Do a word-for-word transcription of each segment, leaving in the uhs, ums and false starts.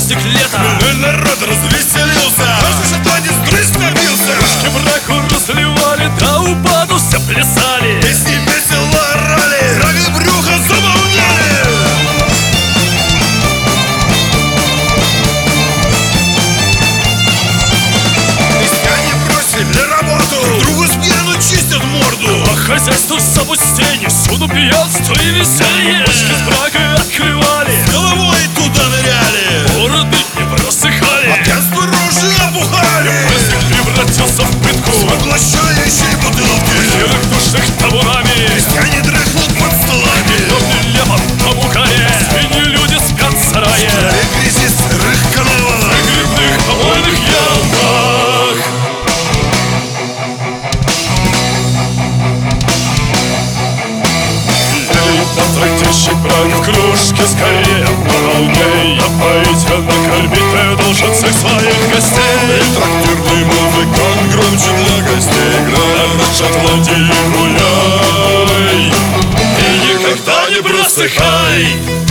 праздник лета. Ну народ развеселился, наш шотландец дрысь набился. Кружки браку разливали, до упаду все плясали. Песни весело орали, рога брюха забавляли. Крестьяне бросили работу, друг другу с пьяну чистят морду. А хозяйство запустение, всюду пьянство и веселье. Бочки с бракой открывали, Головой туда ныряли, бороды не просыхали. от пьянства рожи опухали. Праздник превратился в пытку, Поглощающие бутылки, серых душных табунами. крестьяне дрыхнут под столами. Темный лепом по мукаре, свиньи люди спят в сарае. И грязи сырых канавах, В грибных помойных ямах. Трактирщик брак в кружке скорее полней. Опоить, накормить ты должен всех своих гостей. трактирный музыкант громче для гостей играет. В Шотландии гуляй и никогда не просыхай.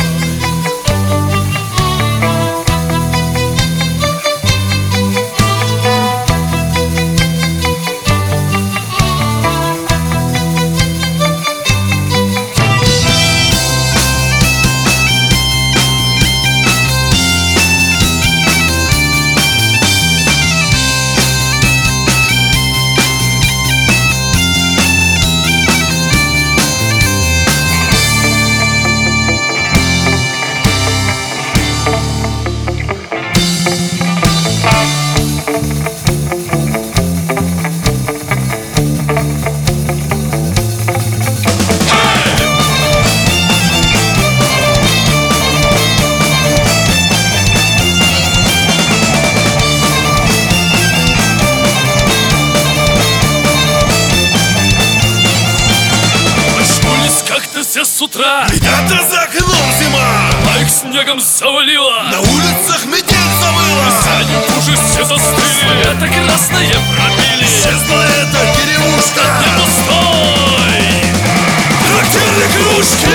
Все с утра, Ребята, за окном зима, а их снегом завалило. на улицах метель завыла. Сани в ужасе застыли, это красное пробили. Исчезла эта деревушка, Не пустой трактирные кружки.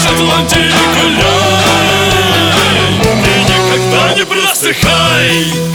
Шотландии гуляй и никогда не просыхай.